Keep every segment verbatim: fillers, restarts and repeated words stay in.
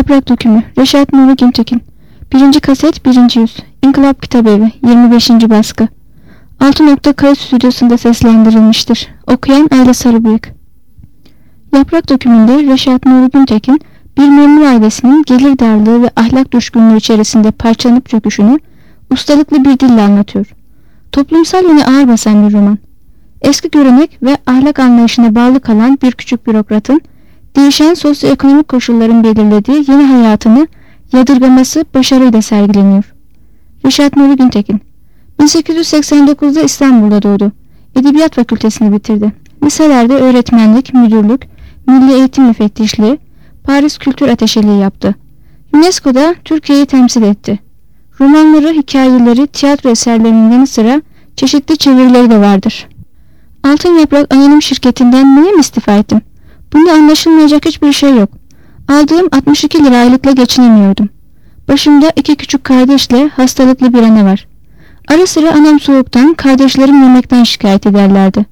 Yaprak Dökümü Reşat Nuri Güntekin birinci kaset birinci yüz İnkılap Kitabevi yirmi beşinci baskı altı nokta kayıt stüdyosunda seslendirilmiştir. Okuyan Ayla Sarıbıyık. Yaprak Dökümü'nde Reşat Nuri Güntekin bir memur ailesinin gelir darlığı ve ahlak düşkünlüğü içerisinde parçalanıp çöküşünü ustalıklı bir dille anlatıyor. Toplumsal yöne ağır basan bir roman. Eski görenek ve ahlak anlayışına bağlı kalan bir küçük bürokratın değişen sosyoekonomik koşulların belirlediği yeni hayatını yadırgaması başarıyla sergileniyor. Reşat Nuri Güntekin bin sekiz yüz seksen dokuzda İstanbul'da doğdu. Edebiyat Fakültesini bitirdi. Liselerde öğretmenlik, müdürlük, milli eğitim müfettişliği, Paris Kültür Ateşeliği yaptı. UNESCO'da Türkiye'yi temsil etti. Romanları, hikayeleri, tiyatro eserlerinin yanı sıra çeşitli çevirileri de vardır. Altın Yaprak Anonim Şirketi'nden niye mi istifa ettim? Bunda anlaşılmayacak hiçbir şey yok. Aldığım altmış iki lira aylıkla geçinemiyordum. Başımda iki küçük kardeşle hastalıklı bir anne var. Ara sıra anam soğuktan, kardeşlerim yemekten şikayet ederlerdi.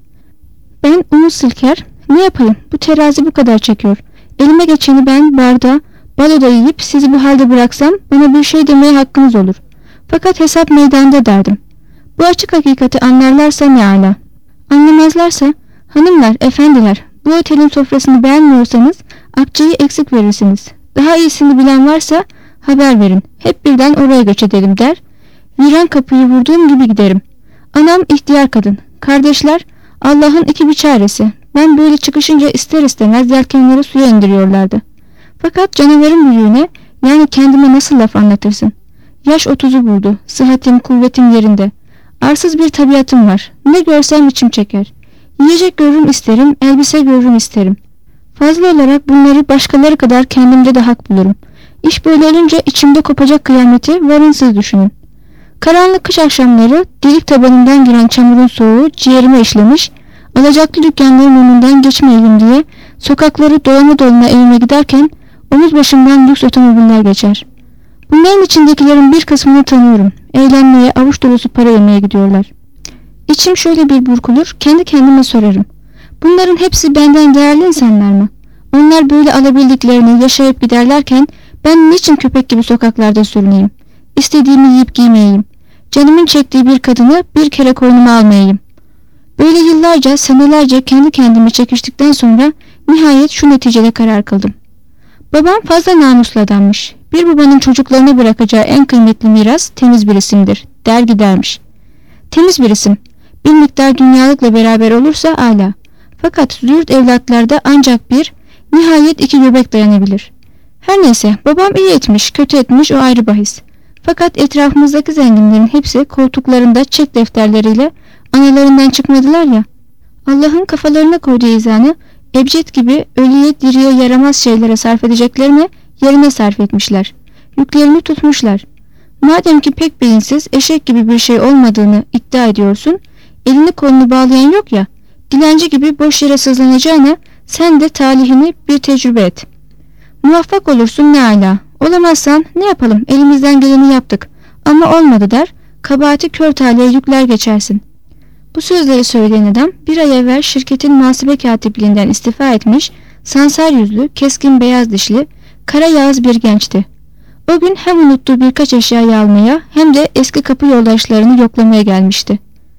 Ben onu silker, ne yapayım, bu terazi bu kadar çekiyor. Elime geçeni ben barda, baloda yiyip sizi bu halde bıraksam bana bir şey demeye hakkınız olur. Fakat hesap meydanda derdim. Bu açık hakikati anlarlarsa ne ala. Anlamazlarsa, hanımlar, efendiler, bu otelin sofrasını beğenmiyorsanız akçeyi eksik verirsiniz. Daha iyisini bilen varsa haber verin. Hep birden oraya göç edelim der. Viran kapıyı vurduğum gibi giderim. Anam ihtiyar kadın. Kardeşler Allah'ın iki bir çaresi. Ben böyle çıkışınca ister istemez yelkenleri suya indiriyorlardı. Fakat canavarın büyüğüne, yani kendime nasıl laf anlatırsın? Yaş otuzu buldu. Sıhhatim, kuvvetim yerinde. Arsız bir tabiatım var. Ne görsem içim çeker. Yiyecek görürüm isterim, elbise görürüm isterim. Fazla olarak bunları başkaları kadar kendimde de hak bulurum. İş böyle olunca içimde kopacak kıyameti varınsız düşünün. Karanlık kış akşamları delik tabanından giren çamurun soğuğu ciğerime işlemiş, alacaklı dükkanların önünden geçmeyeyim diye sokakları dolana dolana evime giderken omuz başımdan lüks otomobiller geçer. Bunların içindekilerin bir kısmını tanıyorum. Eğlenmeye, avuç dolusu para yemeye gidiyorlar. İçim şöyle bir burkulur, kendi kendime sorarım. Bunların hepsi benden değerli insanlar mı? Onlar böyle alabildiklerini yaşayıp giderlerken ben niçin köpek gibi sokaklarda sürüneyim? İstediğimi yiyip giymeyeyim. Canımın çektiği bir kadını bir kere koynuma almayayım. Böyle yıllarca, senelerce kendi kendimi çekiştikten sonra nihayet şu neticede karar kıldım. Babam fazla namuslu adammış. Bir babanın çocuklarına bırakacağı en kıymetli miras temiz bir isimdir, der gidermiş. Temiz bir isim, bir miktar dünyalıkla beraber olursa âlâ. Fakat züğürt evlatlarda ancak bir, nihayet iki göbek dayanabilir. Her neyse, babam iyi etmiş, kötü etmiş o ayrı bahis. Fakat etrafımızdaki zenginlerin hepsi koltuklarında çek defterleriyle analarından çıkmadılar ya. Allah'ın kafalarına koyduğu izanı ebced gibi ölüye diriye yaramaz şeylere sarf edeceklerine yerine sarf etmişler. Yüklerini tutmuşlar. Madem ki pek beyinsiz, eşek gibi bir şey olmadığını iddia ediyorsun, elini kolunu bağlayan yok ya, dilenci gibi boş yere sızlanacağına sen de talihini bir tecrübe et. Muvaffak olursun ne ala, olamazsan ne yapalım, elimizden geleni yaptık ama olmadı der, kabahati kör talihe yükler geçersin. Bu sözleri söyleyen adam bir ay evvel şirketin muhasebe katipliğinden istifa etmiş, sansar yüzlü, keskin beyaz dişli, kara yağız bir gençti. O gün hem unuttuğu birkaç eşyayı almaya hem de eski kapı yoldaşlarını yoklamaya gelmişti.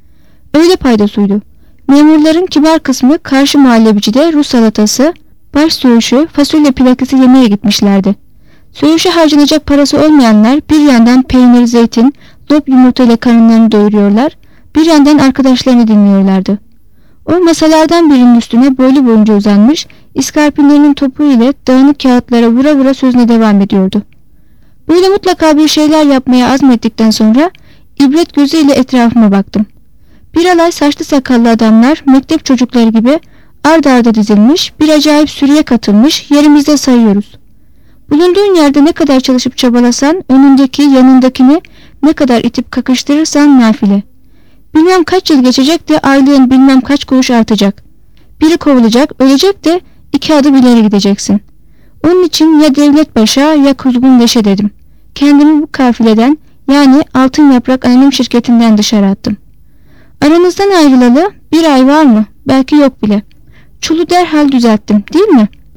Öyle paydosuydu. Memurların kibar kısmı karşı muhallebicide Rus salatası, baş söğüşü, fasulye plakası yemeye gitmişlerdi. Söğüşe harcanacak parası olmayanlar bir yandan peynir, zeytin, lop yumurta ile karınlarını doyuruyorlar, bir yandan arkadaşlarını dinliyorlardı. O masalardan birinin üstüne boylu boyunca uzanmış, iskarpinlerinin topu ile dağınık kağıtlara vura vura sözüne devam ediyordu. Böyle mutlaka bir şeyler yapmaya azmettikten sonra ibret gözüyle etrafıma baktım. Bir alay saçlı sakallı adamlar mektep çocukları gibi ard arda dizilmiş, bir acayip sürüye katılmış, yerimizde sayıyoruz. Bulunduğun yerde ne kadar çalışıp çabalasan, önündeki yanındakini ne kadar itip kakıştırırsan nafile. Bilmem kaç yıl geçecek de aylığın bilmem kaç kuruş artacak. Biri kovulacak, ölecek de iki adım ileri gideceksin. Onun için ya devlet başa ya kuzgun leşe dedim. Kendimi bu kafileden, yani Altın Yaprak Anonim Şirketi'nden dışarı attım. Aranızdan ayrılalı bir ay var mı? Belki yok bile. Çulu derhal düzelttim, değil mi?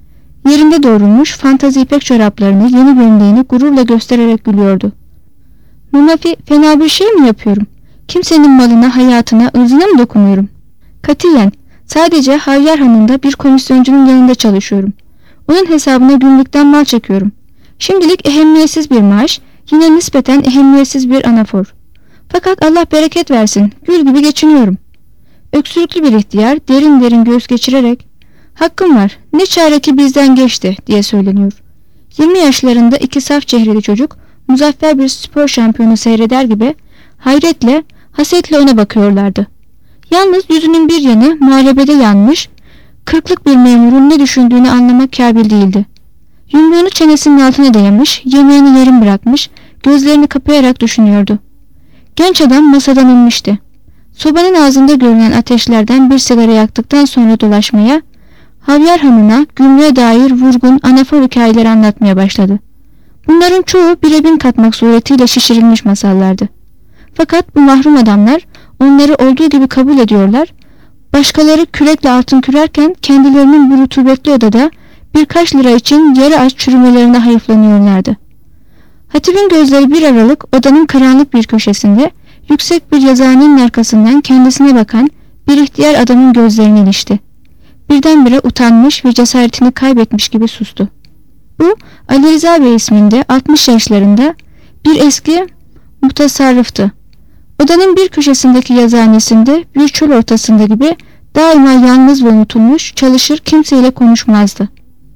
Yerinde doğrulmuş fantazi ipek çoraplarını, yeni gömleğini gururla göstererek gülüyordu. Munafi, fena bir şey mi yapıyorum? Kimsenin malına, hayatına, ırzına mı dokunuyorum? Katiyen, sadece Havyar Hanı'nda bir komisyoncunun yanında çalışıyorum. Onun hesabına günlükten mal çekiyorum. Şimdilik ehemmiyetsiz bir maaş, yine nispeten ehemmiyetsiz bir anafor. Fakat Allah bereket versin, gül gibi geçiniyorum. Öksürüklü bir ihtiyar derin derin göğüs geçirerek, hakkım var, ne çare ki bizden geçti diye söyleniyor. yirmi yaşlarında iki saf çehreli çocuk, muzaffer bir spor şampiyonu seyreder gibi hayretle, hasetle ona bakıyorlardı. Yalnız yüzünün bir yanı muharebede yanmış, kırklık bir memurun ne düşündüğünü anlamak kabil değildi. Yumruğunu çenesinin altına dayamış, yemeğini yarım bırakmış, gözlerini kapayarak düşünüyordu. Genç adam masadan inmişti. Sobanın ağzında görünen ateşlerden bir sigara yaktıktan sonra dolaşmaya, Havyar Hanı'na gümrüğe dair vurgun anafor hikayeleri anlatmaya başladı. Bunların çoğu birebir katmak suretiyle şişirilmiş masallardı. Fakat bu mahrum adamlar onları olduğu gibi kabul ediyorlar, başkaları kürekle altın kürerken kendilerinin bu rutubetli odada birkaç lira için yarı aç çürümelerine hayıflanıyorlardı. Hatibin gözleri bir aralık odanın karanlık bir köşesinde yüksek bir yazıhanenin arkasından kendisine bakan bir ihtiyar adamın gözlerine ilişti. Birdenbire utanmış ve cesaretini kaybetmiş gibi sustu. Bu Ali Rıza Bey isminde altmış yaşlarında bir eski muhtasarrıftı. Odanın bir köşesindeki yazıhanesinde bir çöl ortasında gibi daima yalnız ve unutulmuş, çalışır, kimseyle konuşmazdı.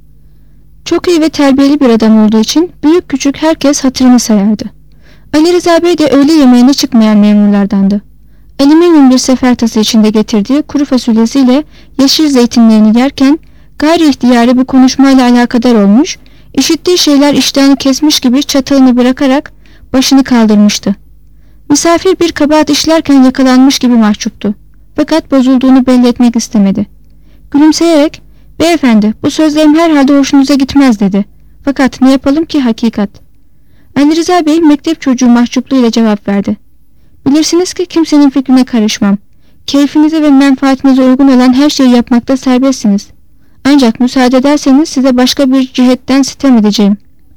Çok iyi ve terbiyeli bir adam olduğu için büyük küçük herkes hatırını sayardı. Ali Rıza Bey de öğle yemeğine çıkmayan memurlardandı. Alüminyum bir sefertası içinde getirdiği kuru fasulyesiyle yeşil zeytinlerini yerken gayri ihtiyari bu konuşmayla alakadar olmuş, işittiği şeyler iştahını kesmiş gibi çatalını bırakarak başını kaldırmıştı. Misafir bir kabahat işlerken yakalanmış gibi mahcuptu. Fakat bozulduğunu belli etmek istemedi. Gülümseyerek, "Beyefendi, bu sözlerim herhalde hoşunuza gitmez" dedi. "Fakat ne yapalım ki hakikat." Ali Rıza Bey mektep çocuğu mahcupluğuyla cevap verdi. "Bilirsiniz ki kimsenin fikrine karışmam. Keyfinize ve menfaatinize uygun olan her şeyi yapmakta serbestsiniz. Ancak müsaade ederseniz size başka bir cihetten sitem edeceğim.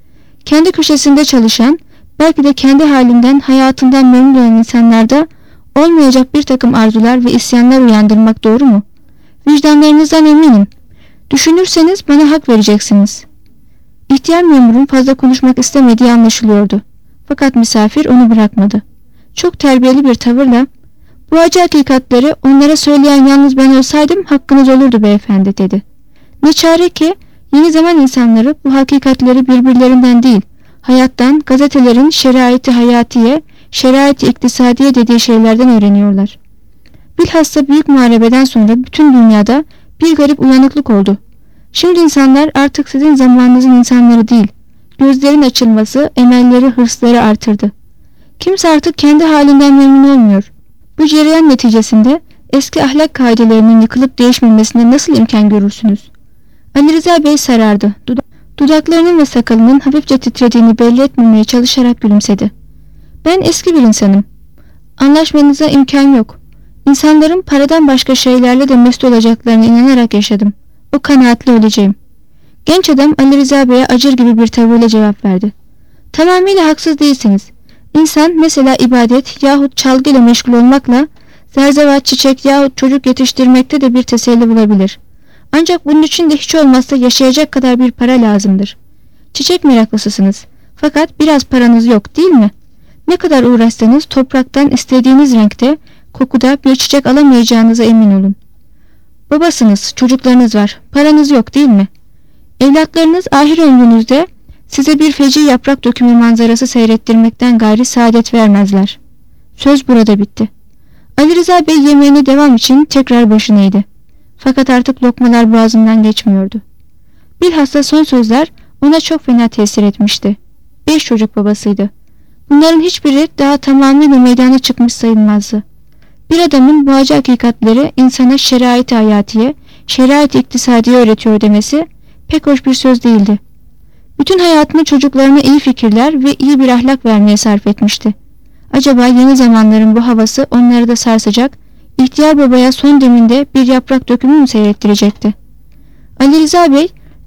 Kendi köşesinde çalışan, belki de kendi halinden, hayatından memnun olan insanlarda olmayacak bir takım arzular ve isyanlar uyandırmak doğru mu? Vicdanlarınızdan eminim. Düşünürseniz bana hak vereceksiniz." İhtiyar memurun fazla konuşmak istemediği anlaşılıyordu. Fakat misafir onu bırakmadı. Çok terbiyeli bir tavırla, "Bu acı hakikatleri onlara söyleyen yalnız ben olsaydım hakkınız olurdu beyefendi" dedi. Ne çare ki yeni zaman insanları bu hakikatleri birbirlerinden değil, hayattan, gazetelerin şerait-i hayatiye, şerait-i iktisadiye dediği şeylerden öğreniyorlar. Bilhassa büyük muharebeden sonra bütün dünyada bir garip uyanıklık oldu. Şimdi insanlar artık sizin zamanınızın insanları değil, gözlerin açılması, emelleri, hırsları artırdı. Kimse artık kendi halinden memnun olmuyor. Bu cereyan neticesinde eski ahlak kaidelerinin yıkılıp değişmemesine nasıl imkan görürsünüz? Ali Rıza Bey sarardı. Dudaklarının ve sakalının hafifçe titrediğini belli etmemeye çalışarak gülümsedi. "Ben eski bir insanım. Anlaşmanıza imkan yok. İnsanların paradan başka şeylerle de mesut olacaklarına inanarak yaşadım. O kanaatle öleceğim." Genç adam Ali Rıza Bey'e acır gibi bir tavırla cevap verdi. "Tamamıyla haksız değilsiniz. İnsan mesela ibadet yahut çalgıyla meşgul olmakla zerzevat, çiçek yahut çocuk yetiştirmekte de bir teselli bulabilir. Ancak bunun için de hiç olmazsa yaşayacak kadar bir para lazımdır. Çiçek meraklısısınız. Fakat biraz paranız yok değil mi? Ne kadar uğraşsanız topraktan istediğiniz renkte, kokuda bir çiçek alamayacağınıza emin olun. Babasınız, çocuklarınız var. Paranız yok değil mi? Evlatlarınız ahir ömrünüzde size bir feci yaprak dökümü manzarası seyrettirmekten gayri saadet vermezler." Söz burada bitti. Ali Rıza Bey yemeğine devam için tekrar başına eğdi. Fakat artık lokmalar boğazından geçmiyordu. Bilhassa son sözler ona çok fena tesir etmişti. Beş çocuk babasıydı. Bunların hiçbiri daha tamamıyla meydana çıkmış sayılmazdı. Bir adamın bu acı hakikatleri insana şerait-i hayatiye, şerait-i iktisadiye öğretiyor demesi pek hoş bir söz değildi. Bütün hayatını çocuklarına iyi fikirler ve iyi bir ahlak vermeye sarf etmişti. Acaba yeni zamanların bu havası onları da sarsacak, ihtiyar babaya son deminde bir yaprak dökümü mü seyrettirecekti? Ali Rıza Bey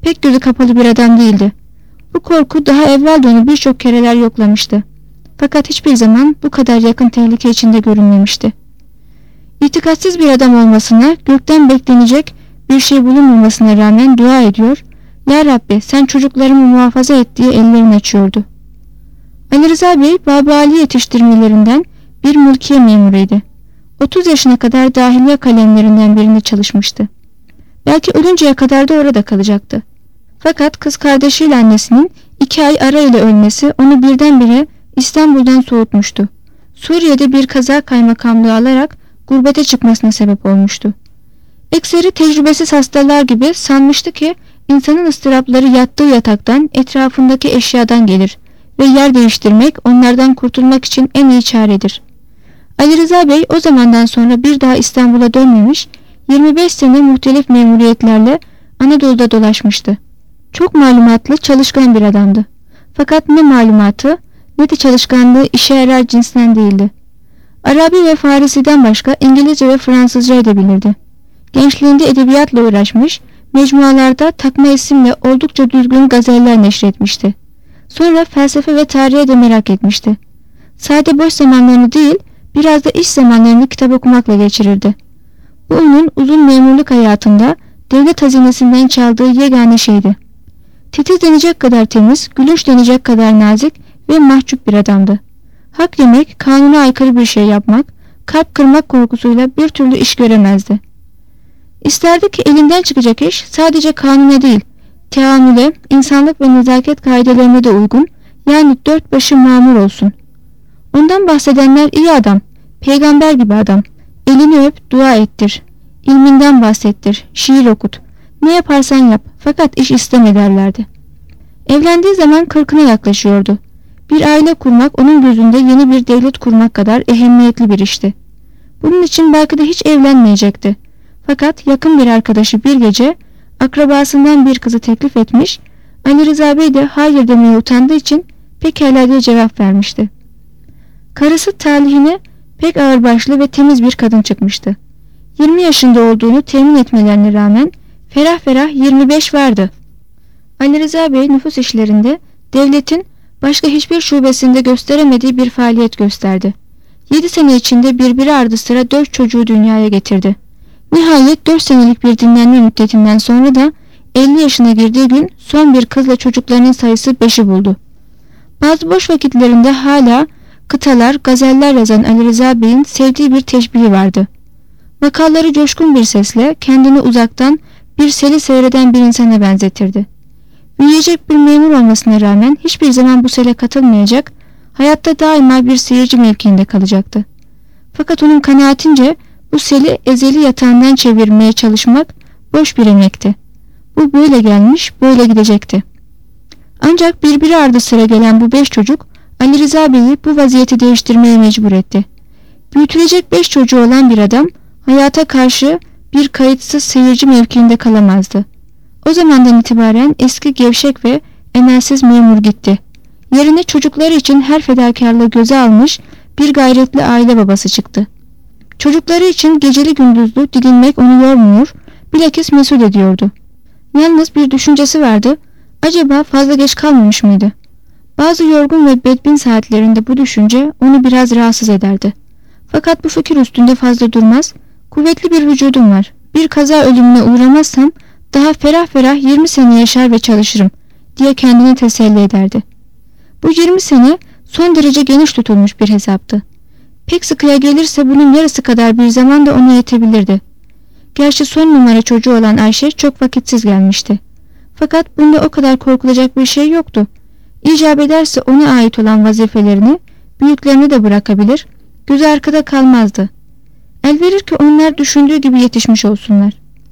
Pek gözü kapalı bir adam değildi. Bu korku daha evvel de onu birçok kereler yoklamıştı. Fakat hiçbir zaman bu kadar yakın tehlike içinde görünmemişti. İtikatsız bir adam olmasına, gökten beklenecek bir şey bulunmamasına rağmen dua ediyor, "Ya Rabbi, sen çocuklarımı muhafaza et" diye ellerini açıyordu. Ali Rıza Bey, Baba Ali yetiştirmelerinden bir mülkiye memuruydu. otuz yaşına kadar dahiliye kalemlerinden birinde çalışmıştı. Belki ölünceye kadar da orada kalacaktı. Fakat kız kardeşiyle annesinin iki ay arayla ölmesi onu birdenbire İstanbul'dan soğutmuştu. Suriye'de bir kaza kaymakamlığı alarak gurbete çıkmasına sebep olmuştu. Ekseri tecrübesiz hastalar gibi sanmıştı ki insanın ıstırapları yattığı yataktan, etrafındaki eşyadan gelir ve yer değiştirmek onlardan kurtulmak için en iyi çaredir. Ali Rıza Bey o zamandan sonra bir daha İstanbul'a dönmemiş, yirmi beş sene muhtelif memuriyetlerle Anadolu'da dolaşmıştı. Çok malumatlı, çalışkan bir adamdı. Fakat ne malumatı ne de çalışkanlığı işe yarar cinsten değildi. Arabi ve Farisi'den başka İngilizce ve Fransızca da bilirdi. Gençliğinde edebiyatla uğraşmış, mecmualarda takma isimle oldukça düzgün gazeller neşretmişti. Sonra felsefe ve tarihe de merak etmişti. Sade boş zamanlarını değil, biraz da iş zamanlarını kitap okumakla geçirirdi. Bu onun uzun memurluk hayatında devlet hazinesinden çaldığı yegane şeydi. Titiz denecek kadar temiz, gülünç denecek kadar nazik ve mahcup bir adamdı. Hak yemek, kanuna aykırı bir şey yapmak, kalp kırmak korkusuyla bir türlü iş göremezdi. İsterdi ki elinden çıkacak iş sadece kanuna değil, teamüle, insanlık ve nezaket kaidelerine de uygun, yani dört başı mamur olsun. Ondan bahsedenler iyi adam, peygamber gibi adam, elini öp, dua ettir, ilminden bahsettir, şiir okut, ne yaparsan yap, fakat iş isteme derlerdi. Evlendiği zaman kırkına yaklaşıyordu. Bir aile kurmak onun gözünde yeni bir devlet kurmak kadar ehemmiyetli bir işti. Bunun için belki de hiç evlenmeyecekti. Fakat yakın bir arkadaşı bir gece akrabasından bir kızı teklif etmiş, Ali Rıza Bey de hayır demeye utandığı için pekala diye cevap vermişti. Karısı talihine pek ağırbaşlı ve temiz bir kadın çıkmıştı. yirmi yaşında olduğunu temin etmelerine rağmen ferah ferah yirmi beş vardı. Ali Rıza Bey nüfus işlerinde devletin başka hiçbir şubesinde gösteremediği bir faaliyet gösterdi. Yedi sene içinde birbiri ardı sıra dört çocuğu dünyaya getirdi. Nihayet dört senelik bir dinlenme müddetinden sonra da elli yaşına girdiği gün son bir kızla çocuklarının sayısı beşi buldu. Bazı boş vakitlerinde hala kıtalar, gazeller yazan Ali Rıza Bey'in sevdiği bir teşbihi vardı. Vakaları coşkun bir sesle kendini uzaktan bir seli seyreden bir insana benzetirdi. Büyüyecek bir memur olmasına rağmen hiçbir zaman bu sele katılmayacak, hayatta daima bir seyirci mevkiinde kalacaktı. Fakat onun kanaatince bu seli ezeli yatağından çevirmeye çalışmak boş bir emekti. Bu böyle gelmiş, böyle gidecekti. Ancak birbiri ardı sıra gelen bu beş çocuk Ali Rıza Bey'i bu vaziyeti değiştirmeye mecbur etti. Büyütülecek beş çocuğu olan bir adam hayata karşı bir kayıtsız seyirci mevkiinde kalamazdı. O zamandan itibaren eski gevşek ve emelsiz memur gitti. Yerine çocukları için her fedakarlığı göze almış bir gayretli aile babası çıktı. Çocukları için geceli gündüzlü didinmek onu yormuyor, bilakis mesut ediyordu. Yalnız bir düşüncesi vardı, acaba fazla geç kalmamış mıydı? Bazı yorgun ve bedbin saatlerinde bu düşünce onu biraz rahatsız ederdi. Fakat bu fikir üstünde fazla durmaz, kuvvetli bir vücudum var, bir kaza ölümüne uğramazsam daha ferah ferah yirmi sene yaşar ve çalışırım diye kendini teselli ederdi. Bu yirmi sene son derece geniş tutulmuş bir hesaptı. Pek sıkıya gelirse bunun yarısı kadar bir zaman da ona yetebilirdi. Gerçi son numara çocuğu olan Ayşe çok vakitsiz gelmişti. Fakat bunda o kadar korkulacak bir şey yoktu. İcap ederse ona ait olan vazifelerini büyüklerine de bırakabilir, gözü arkada kalmazdı. El verir ki onlar düşündüğü gibi yetişmiş olsunlar.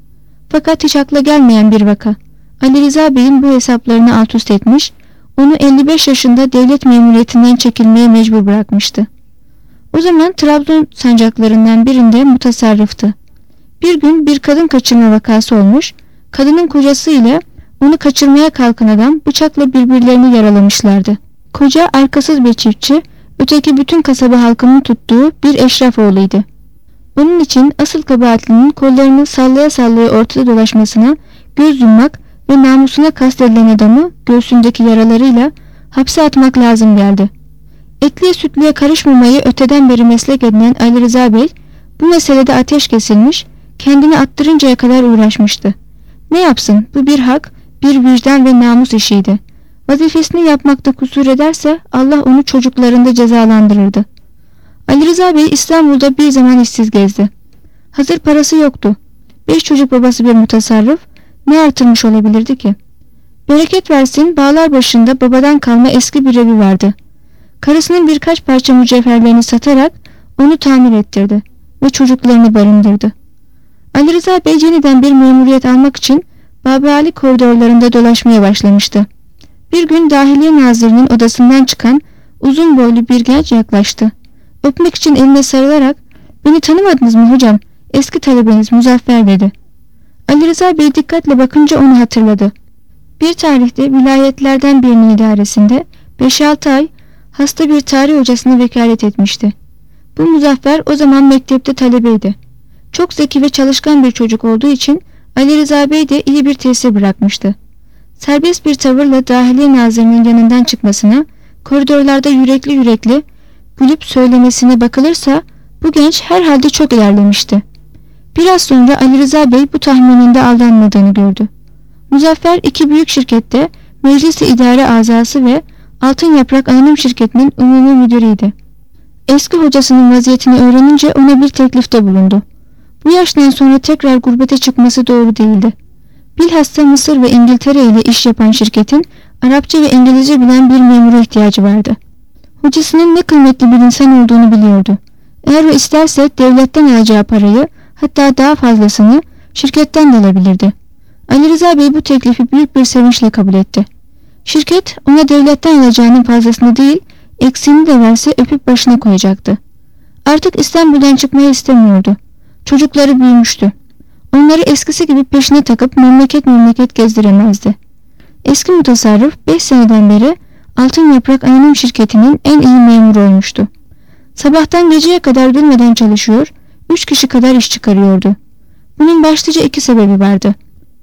Fakat hiç akla gelmeyen bir vaka. Ali Rıza Bey'in bu hesaplarını alt üst etmiş, onu elli beş yaşında devlet memuriyetinden çekilmeye mecbur bırakmıştı. O zaman Trabzon sancaklarından birinde mutasarrıftı. Bir gün bir kadın kaçırma vakası olmuş, kadının kocası ile onu kaçırmaya kalkan adam bıçakla birbirlerini yaralamışlardı. Koca arkasız bir çiftçi, öteki bütün kasaba halkının tuttuğu bir eşraf oğluydu. Bunun için asıl kabahatlinin kollarını sallaya sallaya ortada dolaşmasına göz yummak ve namusuna kastedilen adamı göğsündeki yaralarıyla hapse atmak lazım geldi. Etliye sütlüye karışmamayı öteden beri meslek edinen Ali Rıza Bey bu meselede ateş kesilmiş, kendini attırıncaya kadar uğraşmıştı. Ne yapsın, bu bir hak, bir vicdan ve namus işiydi. Vazifesini yapmakta kusur ederse Allah onu çocuklarında cezalandırırdı. Ali Rıza Bey İstanbul'da bir zaman işsiz gezdi. Hazır parası yoktu. Beş çocuk babası bir mutasarrıf, ne artırmış olabilirdi ki? Bereket versin, bağlar başında babadan kalma eski bir evi vardı. Karısının birkaç parça mücevherlerini satarak onu tamir ettirdi ve çocuklarını barındırdı. Ali Rıza Bey yeniden bir memuriyet almak için Babali koridorlarında dolaşmaya başlamıştı. Bir gün Dahiliye Nazırı'nın odasından çıkan uzun boylu bir genç yaklaştı. Öpmek için eline sarılarak "Beni tanımadınız mı hocam? Eski talebeniz Muzaffer" dedi. Ali Rıza Bey dikkatle bakınca onu hatırladı. Bir tarihte vilayetlerden birinin idaresinde beş altı ay hasta bir tarih hocasına vekalet etmişti. Bu Muzaffer o zaman mektepte talebeydi. Çok zeki ve çalışkan bir çocuk olduğu için Ali Rıza Bey de iyi bir tesir bırakmıştı. Serbest bir tavırla Dahiliye Nazırı'nın yanından çıkmasına, koridorlarda yürekli yürekli gülüp söylemesine bakılırsa bu genç herhalde çok ilerlemişti. Biraz sonra Ali Rıza Bey bu tahmininde aldanmadığını gördü. Muzaffer iki büyük şirkette meclis-i idare azası ve Altın Yaprak Anonim Şirketi'nin umumi müdürüydü. Eski hocasının vaziyetini öğrenince ona bir teklifte bulundu. Bu yaştan sonra tekrar gurbete çıkması doğru değildi. Bilhassa Mısır ve İngiltere ile iş yapan şirketin Arapça ve İngilizce bilen bir memura ihtiyacı vardı. Hocasının ne kıymetli bir insan olduğunu biliyordu. Eğer o isterse devletten alacağı parayı, hatta daha fazlasını şirketten de alabilirdi. Ali Rıza Bey bu teklifi büyük bir sevinçle kabul etti. Şirket ona devletten alacağının fazlasını değil, eksiğini de verse öpüp başına koyacaktı. Artık İstanbul'dan çıkmayı istemiyordu. Çocukları büyümüştü. Onları eskisi gibi peşine takıp memleket memleket gezdiremezdi. Eski mutasarrıf beş seneden beri Altın Yaprak Anonim Şirketi'nin en iyi memuru olmuştu. Sabahtan geceye kadar durmadan çalışıyor, üç kişi kadar iş çıkarıyordu. Bunun başlıca iki sebebi vardı.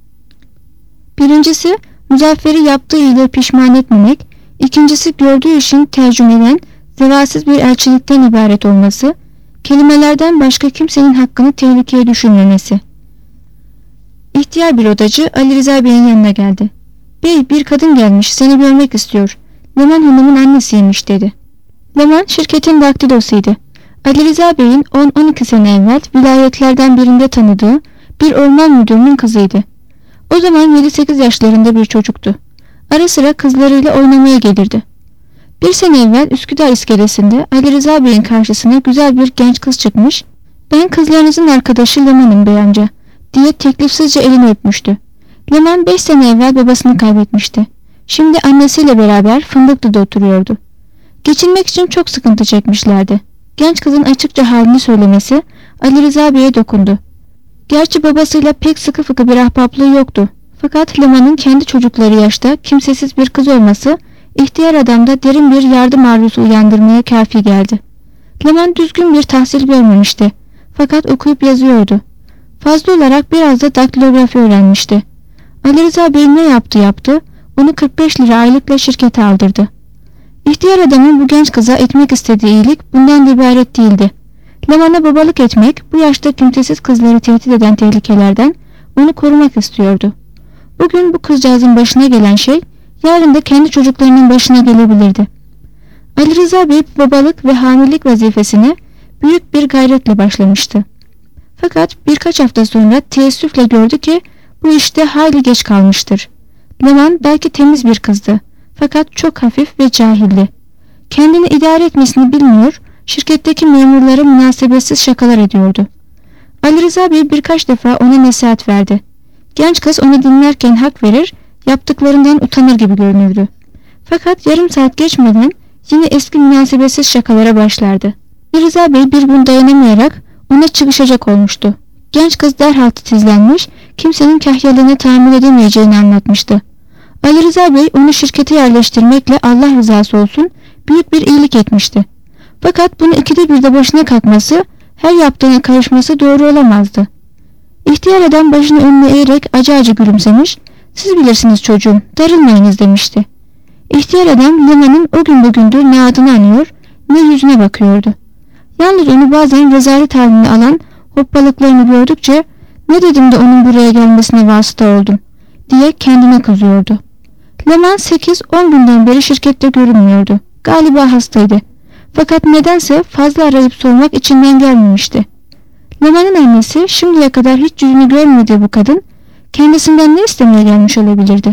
Birincisi, Muzaffer'i yaptığı ile pişman etmemek, ikincisi gördüğü işin tercümeden, zevasiz bir elçilikten ibaret olması, kelimelerden başka kimsenin hakkını tehlikeye düşürmemesi. İhtiyar bir odacı Ali Rıza Bey'in yanına geldi. "Bey, bir kadın gelmiş, seni görmek istiyor. Leman Hanım'ın annesiymiş" dedi. Leman şirketin daktilosuydu. Ali Rıza Bey'in on on iki sene evvel vilayetlerden birinde tanıdığı bir orman müdürünün kızıydı. O zaman yedi sekiz yaşlarında bir çocuktu. Ara sıra kızlarıyla oynamaya gelirdi. Bir sene evvel Üsküdar iskelesinde Ali Rıza Bey'in karşısına güzel bir genç kız çıkmış, "Ben kızlarınızın arkadaşı Leman'ım bey amca" diye teklifsizce elini öpmüştü. Leman beş sene evvel babasını kaybetmişti. Şimdi annesiyle beraber Fındıklı'da oturuyordu. Geçinmek için çok sıkıntı çekmişlerdi. Genç kızın açıkça halini söylemesi Ali Rıza Bey'e dokundu. Gerçi babasıyla pek sıkı fıkı bir ahbaplığı yoktu. Fakat Leman'ın kendi çocukları yaşta kimsesiz bir kız olması ihtiyar adamda derin bir yardım arzusu uyandırmaya kafi geldi. Leman düzgün bir tahsil görmemişti. Fakat okuyup yazıyordu. Fazla olarak biraz da daktilografi öğrenmişti. Ali Rıza Bey ne yaptı yaptı, onu kırk beş lira aylıkla şirkete aldırdı. İhtiyar adamın bu genç kıza etmek istediği iyilik bundan da ibaret değildi. Leman'a babalık etmek, bu yaşta kimsesiz kızları tehdit eden tehlikelerden onu korumak istiyordu. Bugün bu kızcağızın başına gelen şey, yarın da kendi çocuklarının başına gelebilirdi. Ali Rıza Bey babalık ve hamilelik vazifesine büyük bir gayretle başlamıştı. Fakat birkaç hafta sonra teessüfle gördü ki bu işte hayli geç kalmıştır. Leman belki temiz bir kızdı. Fakat çok hafif ve cahildi. Kendini idare etmesini bilmiyor, şirketteki memurlara münasebetsiz şakalar ediyordu. Ali Rıza Bey birkaç defa ona nasihat verdi. Genç kız onu dinlerken hak verir, yaptıklarından utanır gibi görünürdü. Fakat yarım saat geçmeden yine eski münasebetsiz şakalara başlardı. Ali Rıza Bey bir gün dayanamayarak ona çıkışacak olmuştu. Genç kız derhal titizlenmiş, kimsenin kahyalığına tahammül edemeyeceğini anlatmıştı. Ali Rıza Bey onu şirkete yerleştirmekle Allah rızası olsun büyük bir iyilik etmişti. Fakat bunu ikide bir de başına kalkması, her yaptığına karışması doğru olamazdı. İhtiyar adam başını önüne eğerek acı acı gülümsemiş, Siz bilirsiniz çocuğum, darılmayınız demişti. İhtiyar adam Leman'ın o gün bugündür ne adını anıyor ne yüzüne bakıyordu. Yalnız onu bazen rezalet halini alan hoppalıklarını gördükçe ne dedim de onun buraya gelmesine vasıta oldum diye kendine kızıyordu. Leman sekiz on günden beri şirkette görünmüyordu. Galiba hastaydı. Fakat nedense fazla arayıp sormak içinden gelmemişti. Leman'ın annesi şimdiye kadar hiç yüzünü görmediği bu kadın kendisinden ne istemeye gelmiş olabilirdi?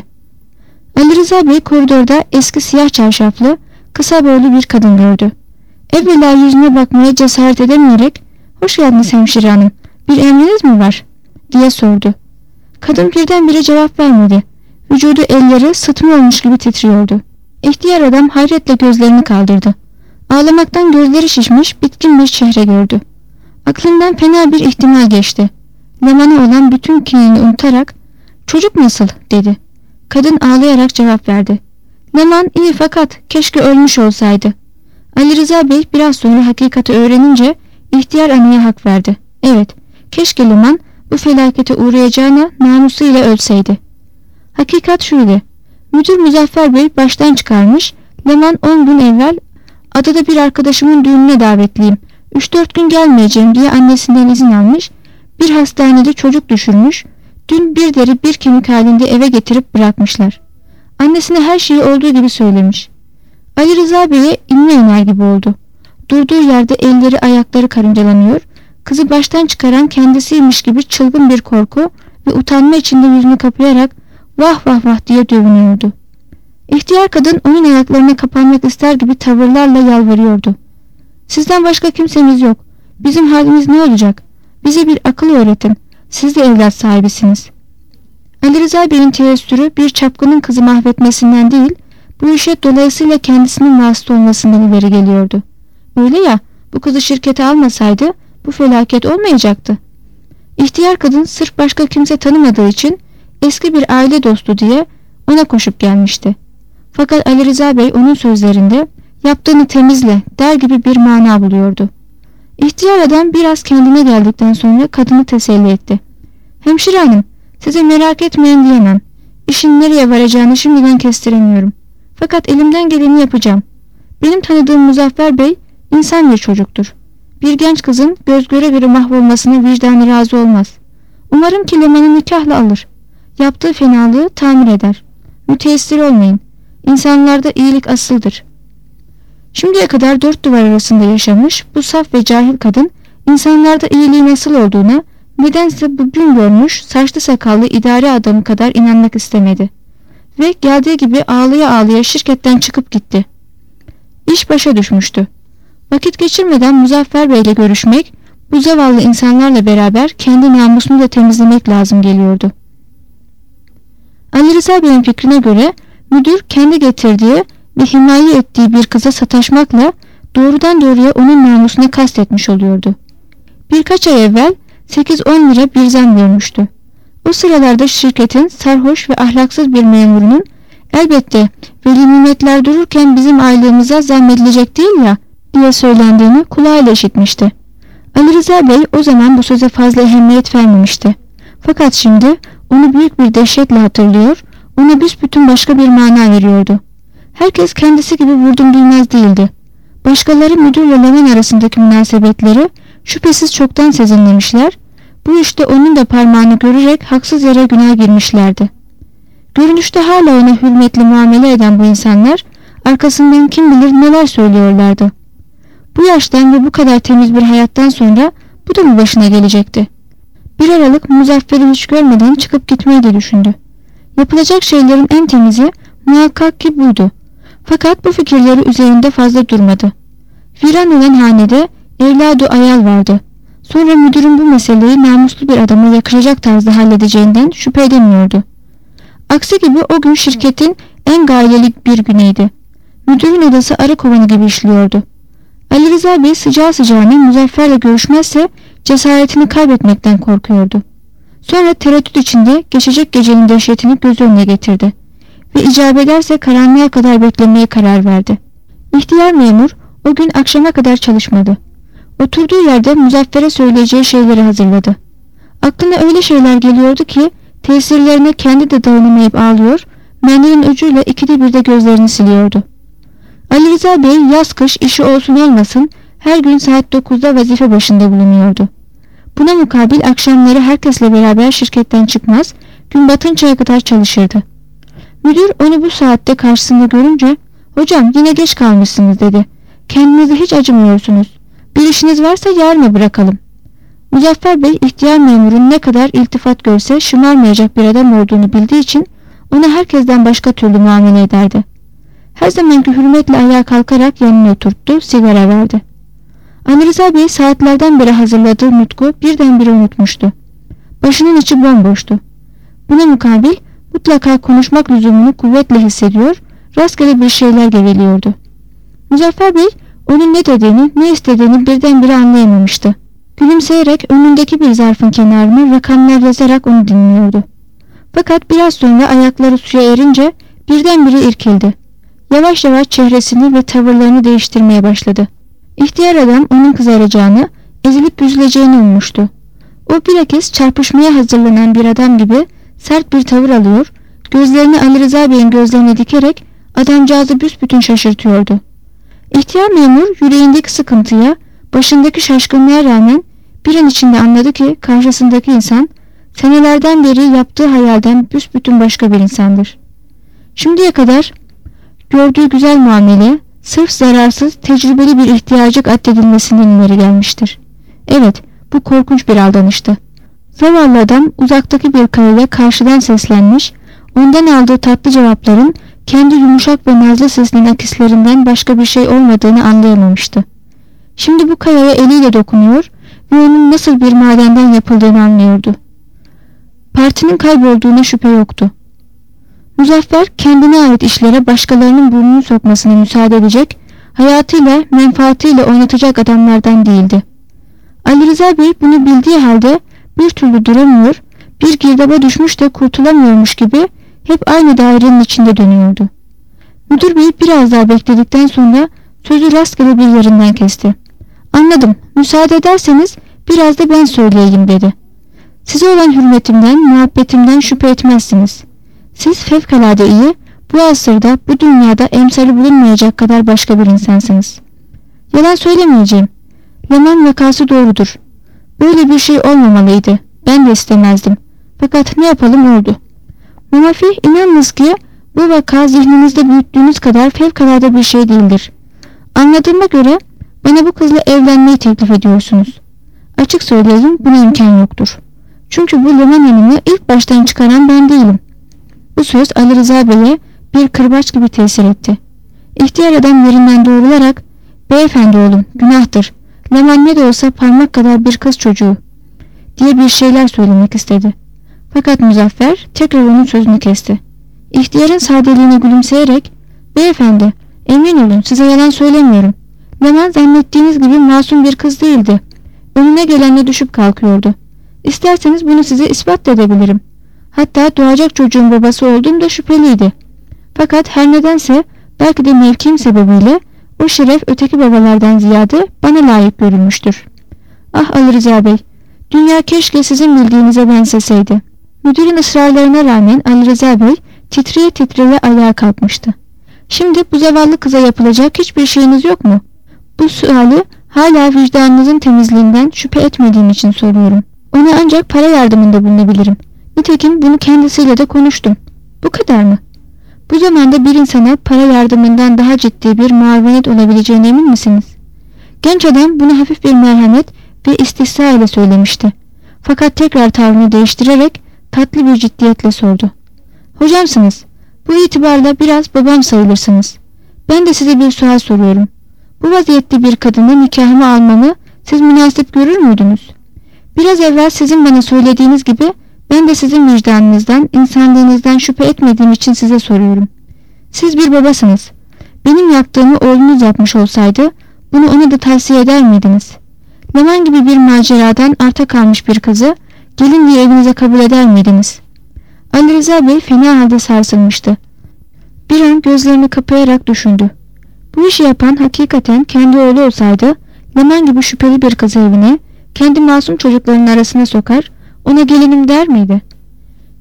Ali Rıza Bey koridorda eski siyah çarşaflı, kısa boylu bir kadın gördü. Evvela yüzüne bakmaya cesaret edemeyerek "Hoş geldiniz hemşire hanım, bir emriniz mi var?" diye sordu. Kadın birdenbire cevap vermedi. Vücudu elleri sıtma olmuş gibi titriyordu. İhtiyar adam hayretle gözlerini kaldırdı. Ağlamaktan gözleri şişmiş bitkin bir çehre gördü. Aklından fena bir ihtimal geçti. Leman'a olan bütün kinini unutarak "Çocuk nasıl?" dedi. Kadın ağlayarak cevap verdi. "Leman iyi fakat keşke ölmüş olsaydı." Ali Rıza Bey biraz sonra hakikati öğrenince ihtiyar anneye hak verdi. Evet, keşke Leman bu felakete uğrayacağına namusuyla ölseydi. Hakikat şuydu. Müdür Muzaffer Bey baştan çıkarmış, Leman on gün evvel adada bir arkadaşımın düğününe davetliyim, üç dört gün gelmeyeceğim diye annesinden izin almış, bir hastanede çocuk düşürmüş, dün bir deri bir kemik halinde eve getirip bırakmışlar. Annesine her şeyi olduğu gibi söylemiş. Ali Rıza Bey'e inme iner gibi oldu. Durduğu yerde elleri ayakları karıncalanıyor, kızı baştan çıkaran kendisiymiş gibi çılgın bir korku ve utanma içinde yüzünü kapayarak vah vah vah diye dövünüyordu. İhtiyar kadın onun ayaklarına kapanmak ister gibi tavırlarla yalvarıyordu. "Sizden başka kimsemiz yok. Bizim halimiz ne olacak? Bize bir akıl öğretin. Siz de evlat sahibisiniz." Ali Rıza Bey'in teessürü bir çapkının kızı mahvetmesinden değil, bu işe dolayısıyla kendisinin vasıta olmasından ileri geliyordu. Öyle ya, bu kızı şirkete almasaydı bu felaket olmayacaktı. İhtiyar kadın sırf başka kimse tanımadığı için eski bir aile dostu diye ona koşup gelmişti. Fakat Ali Rıza Bey onun sözlerinde yaptığını temizle der gibi bir mana buluyordu. İhtiyar adam biraz kendine geldikten sonra kadını teselli etti. "Hemşire hanım, size merak etmeyin diyemem. İşin nereye varacağını şimdiden kestiremiyorum. Fakat elimden geleni yapacağım. Benim tanıdığım Muzaffer Bey insan bir çocuktur. Bir genç kızın göz göre göre mahvolmasına vicdanı razı olmaz. Umarım ki Leman'ı nikahla alır. Yaptığı fenalığı tamir eder. Müteessir olmayın. İnsanlarda iyilik asıldır." Şimdiye kadar dört duvar arasında yaşamış bu saf ve cahil kadın insanlarda iyiliğin nasıl olduğuna nedense bu gün görmüş saçlı sakallı idare adamı kadar inanmak istemedi. Ve geldiği gibi ağlaya ağlaya şirketten çıkıp gitti. İş başa düşmüştü. Vakit geçirmeden Muzaffer Bey ile görüşmek, bu zavallı insanlarla beraber kendi namusunu da temizlemek lazım geliyordu. Ali Rıza Bey'in fikrine göre müdür kendi getirdiği ve himaye ettiği bir kıza sataşmakla doğrudan doğruya onun namusuna kastetmiş oluyordu. Birkaç ay evvel sekiz on lira bir zam görmüştü. O sıralarda şirketin sarhoş ve ahlaksız bir memurunun elbette veli nimetler dururken bizim aylığımıza zam edilecek değil ya diye söylendiğini kulağıyla işitmişti. Ali Rıza Bey o zaman bu söze fazla ehemmiyet vermemişti. Fakat şimdi onu büyük bir dehşetle hatırlıyor, ona büsbütün başka bir mana veriyordu. Herkes kendisi gibi vurdum duymaz değildi. Başkaları müdürle Leman arasındaki münasebetleri şüphesiz çoktan sezinlemişler, bu işte onun da parmağını görerek haksız yere günah girmişlerdi. Görünüşte hala ona hürmetli muamele eden bu insanlar arkasından kim bilir neler söylüyorlardı. Bu yaştan ve bu kadar temiz bir hayattan sonra bu da mı başına gelecekti? Bir aralık Muzaffer'i hiç görmeden çıkıp gitmeyi de düşündü. Yapılacak şeylerin en temizi muhakkak ki buydu. Fakat bu fikirleri üzerinde fazla durmadı. Viran olan hanede evladı Ayal vardı. Sonra müdürün bu meseleyi namuslu bir adama yakışacak tarzda halledeceğinden şüphe edemiyordu. Aksi gibi o gün şirketin en gailelik bir güneydi. Müdürün odası arı kovanı gibi işliyordu. Ali Rıza Bey sıcağı sıcağına Muzaffer'le görüşmezse cesaretini kaybetmekten korkuyordu. Sonra tereddüt içinde geçecek gecenin dehşetini göz önüne getirdi ve icap ederse karanlığa kadar beklemeye karar verdi. İhtiyar memur o gün akşama kadar çalışmadı. Oturduğu yerde Muzaffer'e söyleyeceği şeyleri hazırladı. Aklına öyle şeyler geliyordu ki Tesirlerine kendi de dayanamayıp ağlıyor, mendilin ucuyla ikide bir de gözlerini siliyordu. Ali Rıza Bey yaz kış işi olsun olmasın her gün saat dokuzda vazife başında bulunuyordu. Buna mukabil akşamları herkesle beraber şirketten çıkmaz, gün batıncaya kadar çalışırdı. Müdür onu bu saatte karşısında görünce "Hocam yine geç kalmışsınız" dedi. "Kendinize hiç acımıyorsunuz. Bir işiniz varsa yarına bırakalım." Muzaffer Bey ihtiyar memurun ne kadar iltifat görse şımarmayacak bir adam olduğunu bildiği için ona herkesten başka türlü muamele ederdi. Her zamanki hürmetle ayağa kalkarak yanına oturttu, sigara verdi. Ali Rıza Bey saatlerden beri hazırladığı nutku birdenbire unutmuştu. Başının içi bomboştu. Buna mukabil mutlaka konuşmak lüzumunu kuvvetle hissediyor, rastgele bir şeyler geveliyordu. Muzaffer Bey onun ne dediğini, ne istediğini birdenbire anlayamamıştı. Gülümseyerek önündeki bir zarfın kenarına rakamlar yazarak onu dinliyordu. Fakat biraz sonra ayakları suya erince birdenbire irkildi. Yavaş yavaş çehresini ve tavırlarını değiştirmeye başladı. İhtiyar adam onun kızaracağını, ezilip büzüleceğini ummuştu. O bilakis çarpışmaya hazırlanan bir adam gibi sert bir tavır alıyor, gözlerini Ali Rıza Bey'in gözlerine dikerek adamcağızı büsbütün şaşırtıyordu. İhtiyar memur yüreğindeki sıkıntıya, başındaki şaşkınlığa rağmen bir an içinde anladı ki karşısındaki insan senelerden beri yaptığı hayalden büsbütün başka bir insandır. Şimdiye kadar gördüğü güzel muamele sırf zararsız, tecrübeli bir ihtiyacık addedilmesinden ileri gelmiştir. Evet, bu korkunç bir aldanıştı. Zavallı adam uzaktaki bir kayaya karşıdan seslenmiş, ondan aldığı tatlı cevapların kendi yumuşak ve nazlı sesinin akislerinden başka bir şey olmadığını anlayamamıştı. Şimdi bu kayaya eliyle dokunuyor ve onun nasıl bir madenden yapıldığını anlıyordu. Partinin kaybolduğuna şüphe yoktu. Muzaffer kendine ait işlere başkalarının burnunu sokmasına müsaade edecek, hayatıyla, menfaatiyle oynatacak adamlardan değildi. Ali Rıza Bey bunu bildiği halde bir türlü duramıyor, bir girdaba düşmüş de kurtulamıyormuş gibi hep aynı dairenin içinde dönüyordu. Müdür Bey biraz daha bekledikten sonra sözü rastgele bir yerinden kesti. "Anladım, müsaade ederseniz biraz da ben söyleyeyim" dedi. "Size olan hürmetimden, muhabbetimden şüphe etmezsiniz. Siz fevkalade iyi, bu asırda, bu dünyada emsali bulunmayacak kadar başka bir insansınız. Yalan söylemeyeceğim. Leman vakası doğrudur. Böyle bir şey olmamalıydı. Ben de istemezdim. Fakat ne yapalım oldu. Munafi, inanınız ki bu vaka zihninizde büyüttüğünüz kadar fevkalade bir şey değildir. Anladığıma göre bana bu kızla evlenmeyi teklif ediyorsunuz. Açık söyleyeyim, buna imkan yoktur. Çünkü bu Leman Hanım'ı ilk baştan çıkaran ben değilim." Bu söz Ali Rıza Bey'e bir kırbaç gibi tesir etti. İhtiyar adam yerinden doğrularak "Beyefendi oğlum, günahtır. Leman ne de olsa parmak kadar bir kız çocuğu" diye bir şeyler söylemek istedi. Fakat Muzaffer tekrar onun sözünü kesti. İhtiyarın sadeliğine gülümseyerek "Beyefendi, emin olun size yalan söylemiyorum. Leman zannettiğiniz gibi masum bir kız değildi. Önüne gelenle düşüp kalkıyordu. İsterseniz bunu size ispat edebilirim. Hatta doğacak çocuğun babası olduğum da şüpheliydi. Fakat her nedense belki de mevkim sebebiyle o şeref öteki babalardan ziyade bana layık görülmüştür. Ah Ali Rıza Bey, dünya keşke sizin bildiğinize benzeseydi." Müdürün ısrarlarına rağmen Ali Rıza Bey titreye titreye ayağa kalkmıştı. "Şimdi bu zavallı kıza yapılacak hiçbir şeyiniz yok mu? Bu suali hala vicdanınızın temizliğinden şüphe etmediğim için soruyorum. Ona ancak para yardımında bulunabilirim. Nitekim bunu kendisiyle de konuştum. Bu kadar mı? Bu zamanda bir insana para yardımından daha ciddi bir muavenet olabileceğine emin misiniz?" Genç adam bunu hafif bir merhamet ve istihza ile söylemişti. Fakat tekrar tavrını değiştirerek tatlı bir ciddiyetle sordu. "Hocamsınız. Bu itibarla biraz babam sayılırsınız. Ben de size bir sual soruyorum. Bu vaziyette bir kadını nikahıma almamı siz münasip görür müydünüz? Biraz evvel sizin bana söylediğiniz gibi ben de sizin vicdanınızdan, insanlığınızdan şüphe etmediğim için size soruyorum. Siz bir babasınız. Benim yaptığımı oğlunuz yapmış olsaydı bunu ona da tavsiye eder miydiniz? Leman gibi bir maceradan arta kalmış bir kızı gelin diye evinize kabul eder miydiniz?" Ali Rıza Bey fena halde sarsılmıştı. Bir an gözlerini kapayarak düşündü. Bu işi yapan hakikaten kendi oğlu olsaydı Leman gibi şüpheli bir kızı evine, kendi masum çocuklarının arasına sokar, ona gelinim der miydi?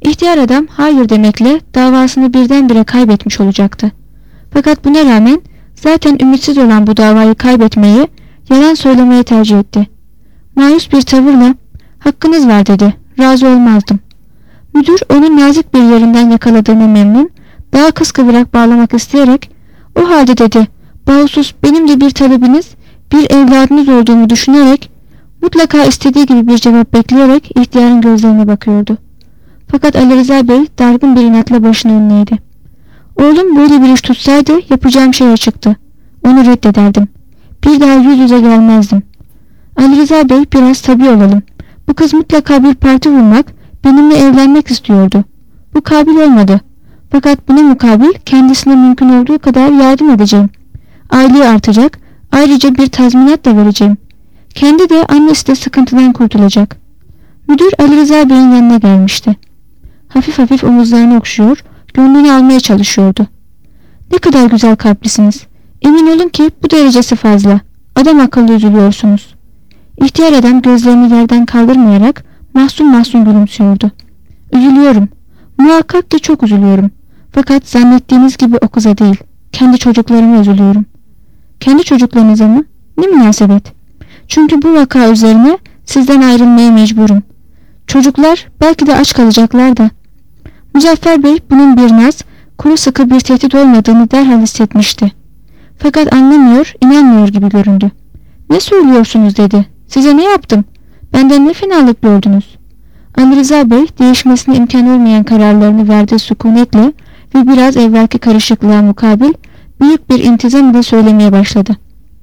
İhtiyar adam hayır demekle davasını birdenbire kaybetmiş olacaktı. Fakat buna rağmen zaten ümitsiz olan bu davayı kaybetmeyi yalan söylemeye tercih etti. Mağyus bir tavırla hakkınız var dedi. Razı olmazdım. Müdür onun nazik bir yerinden yakaladığını memnun, daha kıskıvrak bağlamak isteyerek o halde dedi, bahusus benim de bir talebiniz, bir evladınız olduğumu düşünerek mutlaka istediği gibi bir cevap bekleyerek ihtiyarın gözlerine bakıyordu. Fakat Ali Rıza Bey dargın bir inatla başını önüne eğdi. Oğlum böyle bir iş tutsaydı yapacağım şey açıktı. Onu reddederdim. Bir daha yüz yüze gelmezdim. Ali Rıza Bey biraz tabii olalım. Bu kız mutlaka bir parti vurmak, benimle evlenmek istiyordu. Bu kabil olmadı. Fakat buna mukabil kendisine mümkün olduğu kadar yardım edeceğim. Aileyi artacak, ayrıca bir tazminat da vereceğim. Kendi de annesi de sıkıntıdan kurtulacak. Müdür Ali Rıza Bey'in yanına gelmişti. Hafif hafif omuzlarını okşuyor, gönlünü almaya çalışıyordu. Ne kadar güzel kalplisiniz. Emin olun ki bu derecesi fazla. Adam akıllı üzülüyorsunuz. İhtiyar adam gözlerini yerden kaldırmayarak mahzun mahzun gülümsüyordu. Üzülüyorum. Muhakkak ki çok üzülüyorum. Fakat zannettiğiniz gibi o kıza değil. Kendi çocuklarıma üzülüyorum. Kendi çocuklarınıza mı? Ne münasebet. Çünkü bu vaka üzerine sizden ayrılmaya mecburum. Çocuklar belki de aç kalacaklar da. Muzaffer Bey bunun bir naz, kuru sıkı bir tehdit olmadığını derhal hissetmişti. Fakat anlamıyor, inanmıyor gibi göründü. Ne söylüyorsunuz dedi. Size ne yaptım? Benden ne fenalık gördünüz? Ali Rıza Bey değişmesine imkan olmayan kararlarını verdiği sükunetle ve biraz evvelki karışıklığa mukabil büyük bir intizam ile söylemeye başladı.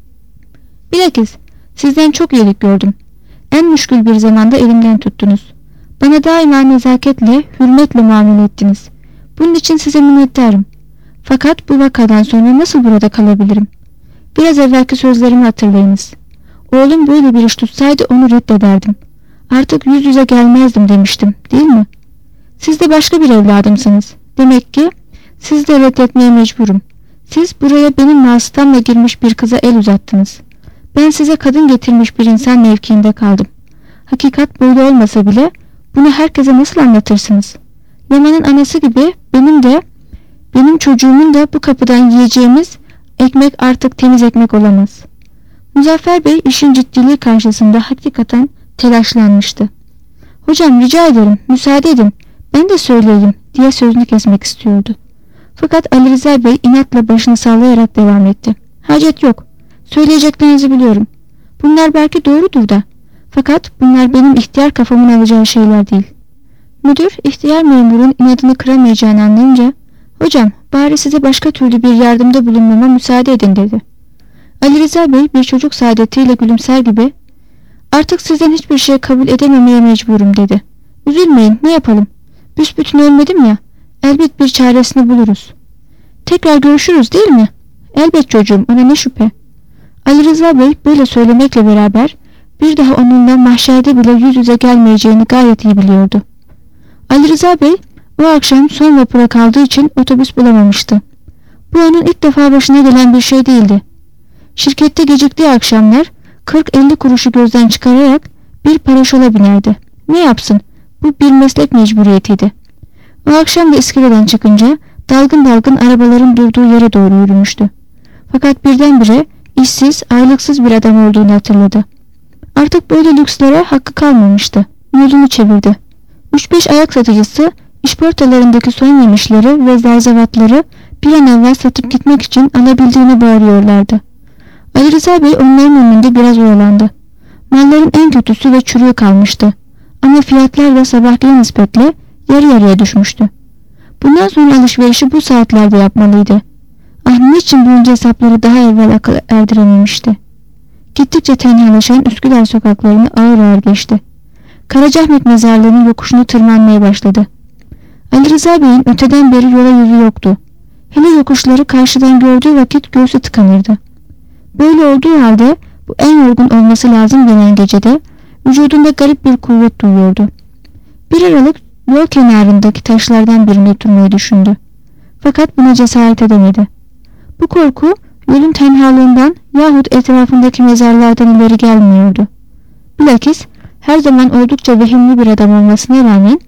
Bilakis sizden çok iyilik gördüm. En müşkül bir zamanda elimden tuttunuz. Bana daima nezaketle, hürmetle muamele ettiniz. Bunun için size minnettarım. Fakat bu vakadan sonra nasıl burada kalabilirim? Biraz evvelki sözlerimi hatırlayınız. Oğlum böyle bir iş tutsaydı onu reddederdim. Artık yüz yüze gelmezdim demiştim, değil mi? Siz de başka bir evladımsınız. Demek ki siz de reddetmeye mecburum. Siz buraya benim vasıtamla girmiş bir kıza el uzattınız. Ben size kadın getirmiş bir insan mevkiinde kaldım. Hakikat böyle olmasa bile bunu herkese nasıl anlatırsınız? Yaman'ın anası gibi benim de, benim çocuğumun da bu kapıdan yiyeceğimiz ekmek artık temiz ekmek olamaz. Muzaffer Bey işin ciddiliği karşısında hakikaten telaşlanmıştı. Hocam rica ederim, müsaade edin, ben de söyleyeyim diye sözünü kesmek istiyordu. Fakat Ali Rıza Bey inatla başını sallayarak devam etti. Hacet yok, söyleyeceklerinizi biliyorum. Bunlar belki doğrudur da. Fakat bunlar benim ihtiyar kafamın alacağı şeyler değil. Müdür ihtiyar memurun inadını kıramayacağını anlayınca hocam bari size başka türlü bir yardımda bulunmama müsaade edin dedi. Ali Rıza Bey bir çocuk saadetiyle gülümser gibi artık sizden hiçbir şey kabul edememeye mecburum dedi. Üzülmeyin, ne yapalım? Büsbütün ölmedim ya, elbet bir çaresini buluruz. Tekrar görüşürüz değil mi? Elbet çocuğum, ona ne şüphe. Ali Rıza Bey böyle söylemekle beraber bir daha onunla mahşerde bile yüz yüze gelmeyeceğini gayet iyi biliyordu. Ali Rıza Bey o akşam son vapura kaldığı için otobüs bulamamıştı. Bu onun ilk defa başına gelen bir şey değildi. Şirkette geciktiği akşamlar kırk elli kuruşu gözden çıkararak bir paraşola binerdi. Ne yapsın? Bu bir meslek mecburiyetiydi. O akşam da iskeleden çıkınca dalgın dalgın arabaların durduğu yere doğru yürümüştü. Fakat birdenbire işsiz, aylıksız bir adam olduğunu hatırladı. Artık böyle lükslere hakkı kalmamıştı. Yolunu çevirdi. Üç beş ayak satıcısı işportalarındaki son yemişleri ve zerzevatları bir an evvel satıp gitmek için alabildiğini bağırıyorlardı. Ali Rıza Bey onların önünde biraz oyalandı. Malların en kötüsü ve çürüğü kalmıştı. Ama fiyatlar da sabahki nispetle yarı yarıya düşmüştü. Bundan sonra alışverişi bu saatlerde yapmalıydı. Ah niçin bunca hesapları daha evvel akıl erdirememişti. Gittikçe tenhalaşan Üsküdar sokaklarını ağır ağır geçti. Karacaahmet mezarlığının yokuşunu tırmanmaya başladı. Ali Rıza Bey'in öteden beri yola yüzü yoktu. Hele yokuşları karşıdan gördüğü vakit göğsü tıkanırdı. Böyle olduğu halde bu en yorgun olması lazım gelen gecede vücudunda garip bir kuvvet duyuyordu. Bir aralık yol kenarındaki taşlardan birine oturmayı düşündü. Fakat buna cesaret edemedi. Bu korku yolun tenhalığından yahut etrafındaki mezarlardan ileri gelmiyordu. Bilakis her zaman oldukça vehimli bir adam olmasına rağmen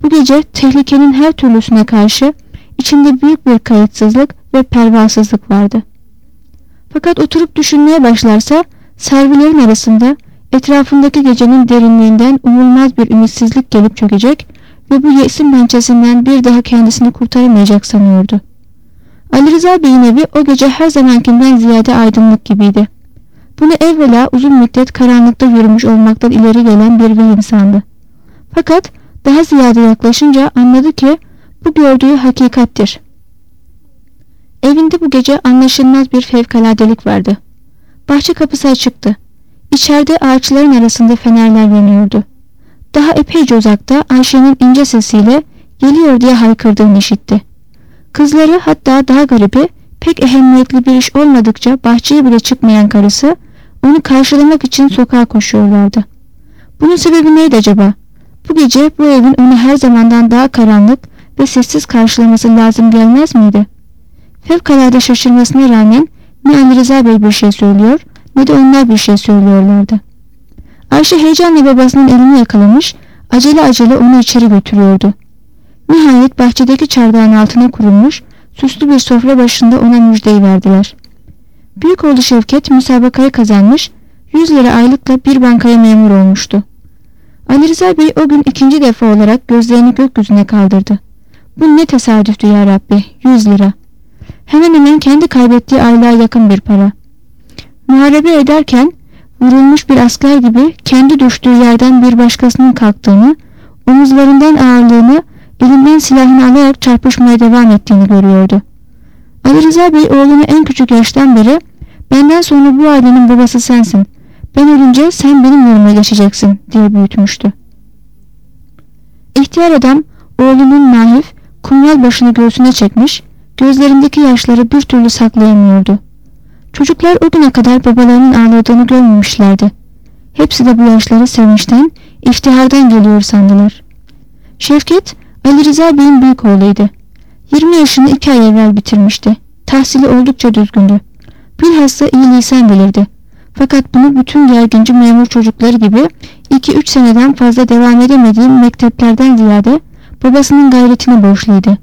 Bu gece tehlikenin her türlüsüne karşı içinde büyük bir kayıtsızlık ve pervasızlık vardı. Fakat oturup düşünmeye başlarsa servilerin arasında etrafındaki gecenin derinliğinden umulmaz bir ümitsizlik gelip çökecek ve bu yesin pençesinden bir daha kendisini kurtaramayacak sanıyordu. Ali Rıza Bey'in evi o gece her zamankinden ziyade aydınlık gibiydi. Bunu evvela uzun müddet karanlıkta yürümüş olmaktan ileri gelen bir vehim sandı. Fakat daha ziyade yaklaşınca anladı ki bu gördüğü hakikattir. Evinde bu gece anlaşılmaz bir fevkaladelik vardı. Bahçe kapısı açıktı. İçeride ağaçların arasında fenerler yanıyordu. Daha epeyce uzakta Ayşe'nin ince sesiyle geliyor diye haykırdığını işitti. Kızları, hatta daha garibi, pek ehemmiyetli bir iş olmadıkça bahçeye bile çıkmayan karısı onu karşılamak için sokağa koşuyorlardı. Bunun sebebi neydi acaba? Bu gece bu evin onu her zamandan daha karanlık ve sessiz karşılaması lazım gelmez miydi? Fevkalade şaşırmasına rağmen ne Ali Rıza Bey bir şey söylüyor ne de onlar bir şey söylüyorlardı. Ayşe heyecanla babasının elini yakalamış, acele acele onu içeri götürüyordu. Nihayet bahçedeki çardağın altına kurulmuş, süslü bir sofra başında ona müjdeyi verdiler. Büyük oğlu Şevket müsabakayı kazanmış, yüz lira aylıkla bir bankaya memur olmuştu. Ali Rıza Bey o gün ikinci defa olarak gözlerini gökyüzüne kaldırdı. Bu ne tesadüftü ya Rabbi, yüz lira. Hemen hemen kendi kaybettiği aylığa yakın bir para. Muharebe ederken vurulmuş bir asker gibi kendi düştüğü yerden bir başkasının kalktığını, omuzlarından ağırlığını, elinden silahını alarak çarpışmaya devam ettiğini görüyordu. Ali Rıza Bey oğlunu en küçük yaştan beri "Benden sonra bu ailenin babası sensin. Ben ölünce sen benim yanıma geçeceksin" diye büyütmüştü. İhtiyar adam oğlunun naif, kumral başını göğsüne çekmiş, gözlerindeki yaşları bir türlü saklayamıyordu. Çocuklar o güne kadar babalarının ağladığını görmemişlerdi. Hepsi de bu yaşları sevinçten, iftihardan geliyor sandılar. Şevket, Ali Rıza Bey'in büyük oğluydu. yirmi yaşını iki ay evvel bitirmişti. Tahsili oldukça düzgündü. Bilhassa iyi lisan bilirdi. Fakat bunu bütün gerginci memur çocukları gibi iki üç seneden fazla devam edemediği mekteplerden ziyade babasının gayretine borçluydu.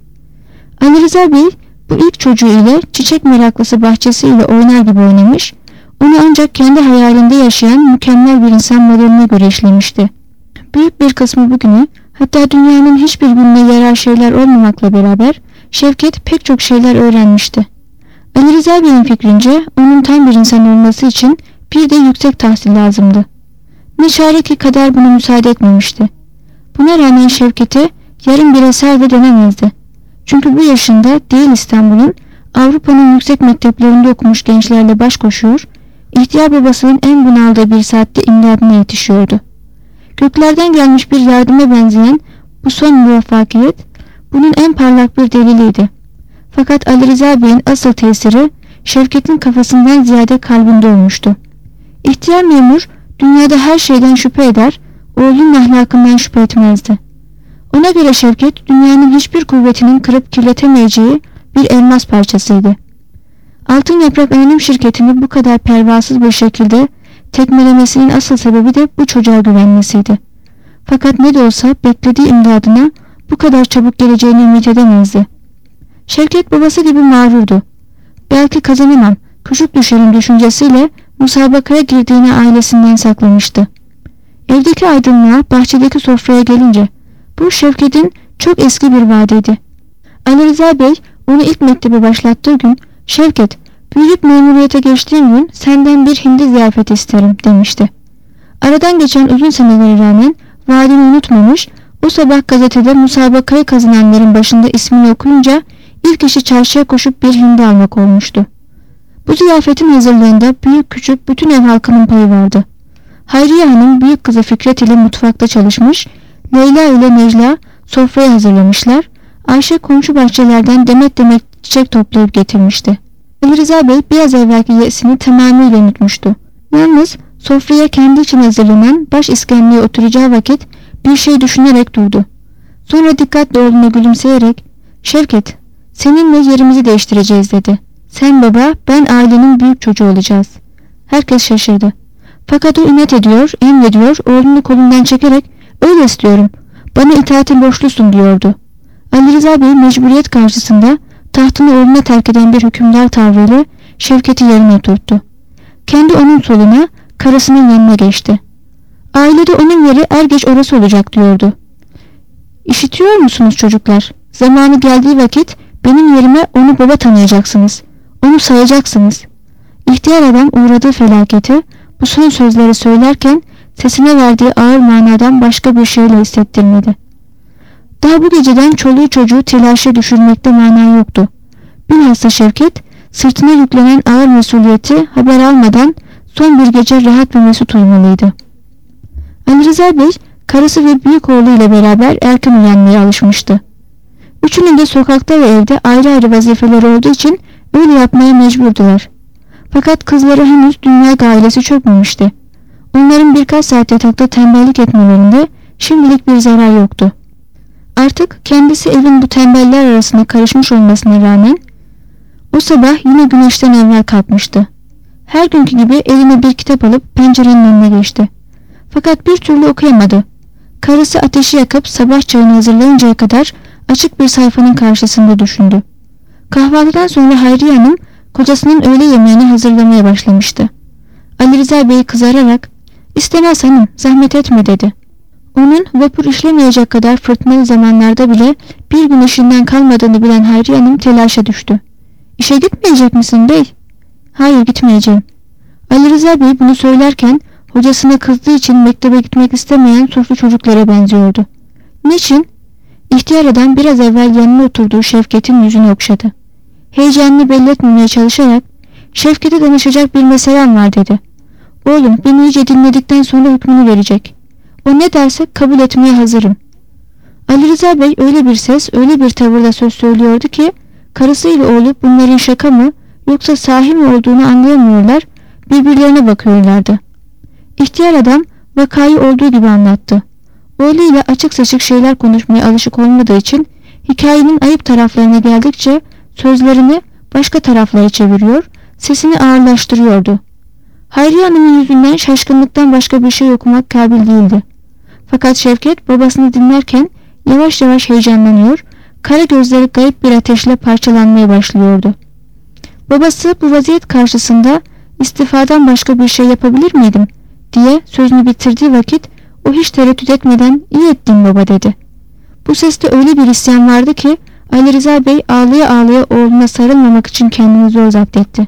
Ali Rıza Bey bu ilk çocuğu ile çiçek meraklısı bahçesiyle oynar gibi oynamış, onu ancak kendi hayalinde yaşayan mükemmel bir insan modeline göre işlemişti. Büyük bir kısmı bugünü, hatta dünyanın hiçbir gününe yarar şeyler olmamakla beraber Şevket pek çok şeyler öğrenmişti. Ali Rıza Bey'in fikrince onun tam bir insan olması için bir de yüksek tahsil lazımdı. Ne çare ki kader buna müsaade etmemişti. Buna rağmen Şevket'e yarın bir eser de denemezdi. Çünkü bu yaşında değil İstanbul'un, Avrupa'nın yüksek mekteplerinde okumuş gençlerle baş koşuyor, ihtiyar babasının en bunaldığı bir saatte imdadına yetişiyordu. Göklerden gelmiş bir yardıma benzeyen bu son muvaffakiyet, bunun en parlak bir deliliydi. Fakat Ali Rıza Bey'in asıl tesiri Şevket'in kafasından ziyade kalbinde olmuştu. İhtiyar memur dünyada her şeyden şüphe eder, oğlunun ahlakından şüphe etmezdi. Ona göre Şevket dünyanın hiçbir kuvvetinin kırıp kirletemeyeceği bir elmas parçasıydı. Altın Yaprak Anonim şirketini bu kadar pervasız bir şekilde tekmelemesinin asıl sebebi de bu çocuğa güvenmesiydi. Fakat ne de olsa beklediği imdadına bu kadar çabuk geleceğini ümit edemezdi. Şevket babası gibi mağrurdu. Belki kazanamam, küçük düşerim düşüncesiyle musabakaya girdiğini ailesinden saklamıştı. Evdeki aydınlığa, bahçedeki sofraya gelince bu Şevket'in çok eski bir vaadiydi. Ali Rıza Bey onu ilk mektebe başlattığı gün "Şevket, büyük memuriyete geçtiğim gün senden bir hindi ziyafeti isterim" demişti. Aradan geçen uzun senelere rağmen vaadini unutmamış, o sabah gazetede musabakayı kazananların başında ismini okuyunca ilk işi çarşıya koşup bir hindi almak olmuştu. Bu ziyafetin hazırlığında büyük küçük bütün ev halkının payı vardı. Hayriye Hanım büyük kızı Fikret ile mutfakta çalışmış, Leyla ile Necla sofrayı hazırlamışlar, Ayşe komşu bahçelerden demet demet çiçek toplayıp getirmişti. Ali Rıza Bey biraz evvelki yesini tamamıyla unutmuştu. Yalnız sofraya kendi için hazırlanan baş iskemleye oturacağı vakit bir şey düşünerek durdu. Sonra dikkatle oğluna gülümseyerek "Şevket, seninle yerimizi değiştireceğiz" dedi. "Sen baba, ben ailenin büyük çocuğu olacağız." Herkes şaşırdı. Fakat o inat ediyor, emrediyor, oğlunu kolundan çekerek "Öyle istiyorum. Bana itaati borçlusun diyordu. Ali Rıza Bey mecburiyet karşısında tahtını oğluna terk eden bir hükümdar tavrıyla Şevket'i yerine oturttu. Kendi onun soluna, karısının yanına geçti. Ailede onun yeri er geç orası olacak diyordu. İşitiyor musunuz çocuklar? Zamanı geldiği vakit benim yerime onu baba tanıyacaksınız. Onu sayacaksınız. İhtiyar adam uğradığı felaketi bu son sözleri söylerken sesine verdiği ağır manadan başka bir şeyle hissettirmedi. Daha bu geceden çoluğu çocuğu telaşa düşürmekte mana yoktu. Bilhassa Şevket sırtına yüklenen ağır mesuliyeti haber almadan son bir gece rahat ve mesut uyumalıydı. Ali Rıza Bey karısı ve büyük oğlu ile beraber erken uyanmaya alışmıştı. Üçünün de sokakta ve evde ayrı ayrı vazifeleri olduğu için öyle yapmaya mecburdular. Fakat kızları henüz dünya gailesi çökmemişti. Onların birkaç saat yatakta tembellik etmelerinde şimdilik bir zarar yoktu. Artık kendisi evin bu tembeller arasına karışmış olmasına rağmen o sabah yine güneşten evvel kalkmıştı. Her günkü gibi eline bir kitap alıp pencerenin önüne geçti. Fakat bir türlü okuyamadı. Karısı ateşi yakıp sabah çayını hazırlayıncaya kadar açık bir sayfanın karşısında düşündü. Kahvaltıdan sonra Hayriye Hanım kocasının öğle yemeğini hazırlamaya başlamıştı. Ali Rıza Bey kızararak "İstemez hanım, zahmet etme" dedi. Onun vapur işlemeyecek kadar fırtınalı zamanlarda bile bir gün işinden kalmadığını bilen Hayriye Hanım telaşa düştü. "İşe gitmeyecek misin bey?" "Hayır, gitmeyeceğim." Ali Rıza Bey bunu söylerken hocasına kızdığı için mektebe gitmek istemeyen suçlu çocuklara benziyordu. "Niçin?" İhtiyar adam biraz evvel yanına oturduğu Şevket'in yüzünü okşadı. Heyecanını belli etmemeye çalışarak "Şevket'e danışacak bir meselem var" dedi. "Oğlum beni iyice dinledikten sonra hükmünü verecek. O ne derse kabul etmeye hazırım." Ali Rıza Bey öyle bir ses, öyle bir tavırda söz söylüyordu ki karısıyla oğlu bunların şaka mı yoksa sahi mi olduğunu anlayamıyorlar, birbirlerine bakıyorlardı. İhtiyar adam vakayı olduğu gibi anlattı. Oğluyla açık saçık şeyler konuşmaya alışık olmadığı için hikayenin ayıp taraflarına geldikçe sözlerini başka taraflara çeviriyor, sesini ağırlaştırıyordu. Hayriye Hanım'ın yüzünden şaşkınlıktan başka bir şey okumak kabil değildi. Fakat Şevket babasını dinlerken yavaş yavaş heyecanlanıyor, kara gözleri garip bir ateşle parçalanmaya başlıyordu. Babası bu vaziyet karşısında istifadan başka bir şey yapabilir miydim diye sözünü bitirdiği vakit o hiç tereddüt etmeden "İyi ettin baba" dedi. Bu seste öyle bir isyan vardı ki Ali Rıza Bey ağlaya ağlaya oğluna sarılmamak için kendini zor zapt etti.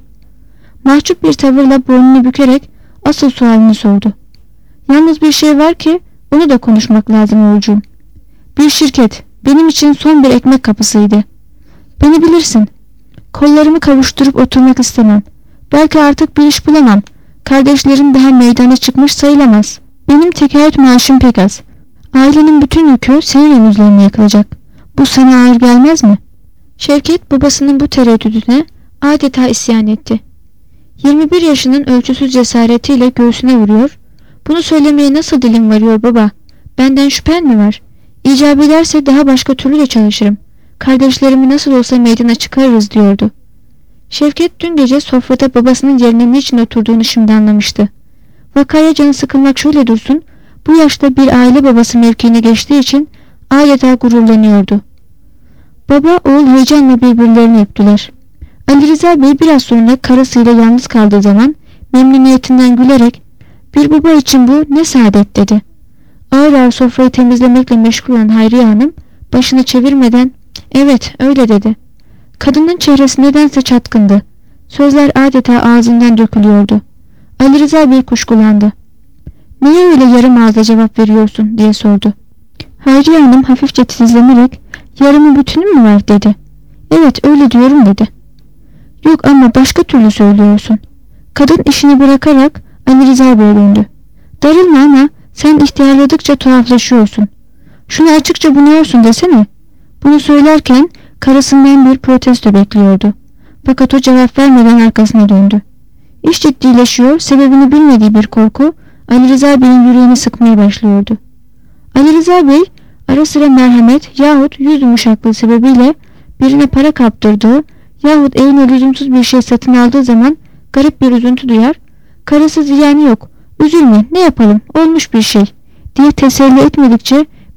Mahcup bir tavırla boynunu bükerek asıl sualini sordu. "Yalnız bir şey var ki onu da konuşmak lazım oğulcuğum. Bir şirket benim için son bir ekmek kapısıydı. Beni bilirsin. Kollarımı kavuşturup oturmak istemem. Belki artık bir iş bulamam. Kardeşlerim daha meydana çıkmış sayılamaz. Benim tekaüt maaşım pek az. Ailenin bütün yükü senin omuzlarına yakılacak. Bu sana ağır gelmez mi?" Şevket babasının bu tereddüdüne adeta isyan etti. yirmi bir yaşının ölçüsüz cesaretiyle göğsüne vuruyor. "Bunu söylemeye nasıl dilim varıyor baba? Benden şüphen mi var? İcap ederse daha başka türlü de çalışırım. Kardeşlerimi nasıl olsa meydana çıkarırız" diyordu. Şevket dün gece sofrada babasının yerine niçin oturduğunu şimdi anlamıştı. Vakaya canı sıkılmak şöyle dursun, bu yaşta bir aile babası mevkiine geçtiği için adeta gururlanıyordu. Baba oğul heyecanla birbirlerini öptüler. Ali Rıza Bey biraz sonra karısıyla yalnız kaldığı zaman memnuniyetinden gülerek "Bir baba için bu ne saadet" dedi. Ağır ağır sofrayı temizlemekle meşgul olan Hayriye Hanım başını çevirmeden "Evet öyle" dedi. Kadının çehresi nedense çatkındı. Sözler adeta ağzından dökülüyordu. Ali Rıza Bey kuşkulandı. "Niye öyle yarım ağızla cevap veriyorsun?" diye sordu. Hayriye Hanım hafifçe titizlenerek "Yarımı bütünü mü var?" dedi. "Evet öyle diyorum" dedi. "Yok ama başka türlü söylüyorsun." Kadın işini bırakarak Ali Rıza Bey'e döndü. "Darılma ama sen ihtiyarladıkça tuhaflaşıyorsun. Şunu açıkça bunuyorsun desene." Bunu söylerken karısından bir protesto bekliyordu. Fakat o cevap vermeden arkasına döndü. İş ciddileşiyor, sebebini bilmediği bir korku Ali Rıza Bey'in yüreğini sıkmaya başlıyordu. Ali Rıza Bey ara sıra merhamet yahut yüz yumuşaklığı sebebiyle birine para kaptırdığı yahut evine lüzumsuz bir şey satın aldığı zaman garip bir üzüntü duyar, "Karısı ziyanı yok, üzülme, ne yapalım, olmuş bir şey" diye teselli etmedikçe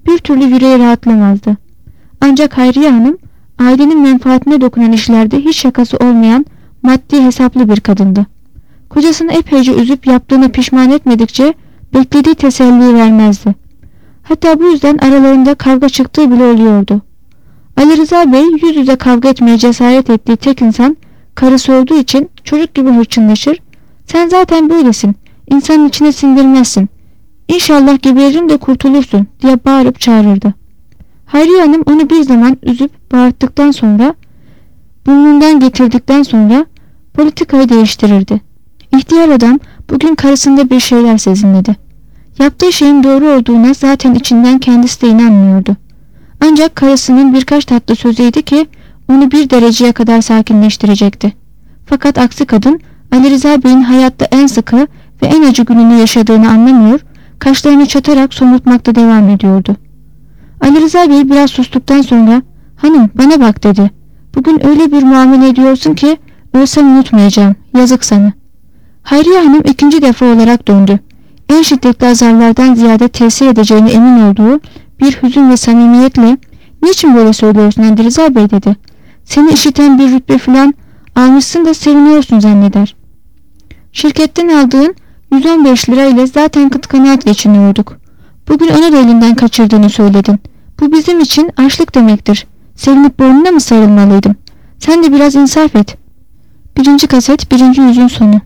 bir türlü yüreği rahatlamazdı. Ancak Hayriye Hanım, ailenin menfaatine dokunan işlerde hiç şakası olmayan maddi hesaplı bir kadındı. Kocasını epeyce üzüp yaptığına pişman etmedikçe beklediği teselliyi vermezdi. Hatta bu yüzden aralarında kavga çıktığı bile oluyordu. Ali Rıza Bey yüz yüze kavga etmeye cesaret ettiği tek insan karısı olduğu için çocuk gibi hırçınlaşır. "Sen zaten böylesin, insanın içine sindirmezsin. İnşallah geberirim de kurtulursun" diye bağırıp çağırırdı. Hayriye Hanım onu bir zaman üzüp bağırttıktan sonra, burnundan getirdikten sonra politikayı değiştirirdi. İhtiyar adam bugün karısında bir şeyler sezinledi. Yaptığı şeyin doğru olduğuna zaten içinden kendisi de inanmıyordu. Ancak karısının birkaç tatlı sözüydü ki onu bir dereceye kadar sakinleştirecekti. Fakat aksi kadın Ali Rıza Bey'in hayatta en sıkı ve en acı gününü yaşadığını anlamıyor, kaşlarını çatarak somurtmakta devam ediyordu. Ali Rıza Bey biraz sustuktan sonra "Hanım bana bak" dedi. "Bugün öyle bir muamele ediyorsun ki ölsem unutmayacağım, yazık sana." Hayriye Hanım ikinci defa olarak döndü. En şiddetli azarlardan ziyade tesir edeceğine emin olduğu bir hüzün ve samimiyetle "Niçin böyle söylüyorsun Ali Rıza Bey?" dedi. "Seni işiten bir rütbe filan almışsın da seviniyorsun zanneder. Şirketten aldığın yüz on beş lira ile zaten kıt kanaat geçiniyorduk. Bugün onu da elinden kaçırdığını söyledin. Bu bizim için açlık demektir. Sevinip boynuna mı sarılmalıydım? Sen de biraz insaf et." Birinci kaset, birinci yüzün sonu.